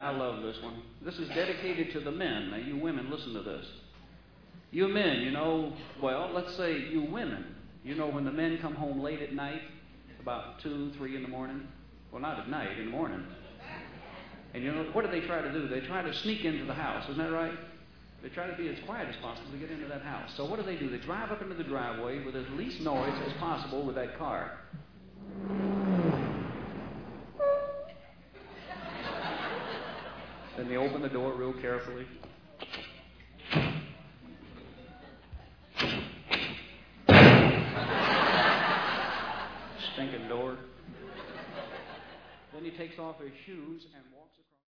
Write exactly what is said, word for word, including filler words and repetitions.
I love this one. This is dedicated to the men. Now, you women, listen to this. You men, you know, well, let's say you women, you know when the men come home late at night, about two, three in the morning? Well, not at night, in the morning. And you know, what do they try to do? They try to sneak into the house, isn't that right? They try to be as quiet as possible to get into that house. So what do they do? They drive up into the driveway with as least noise as possible with that car. Then they open the door real carefully. Stinking door. Then he takes off his shoes and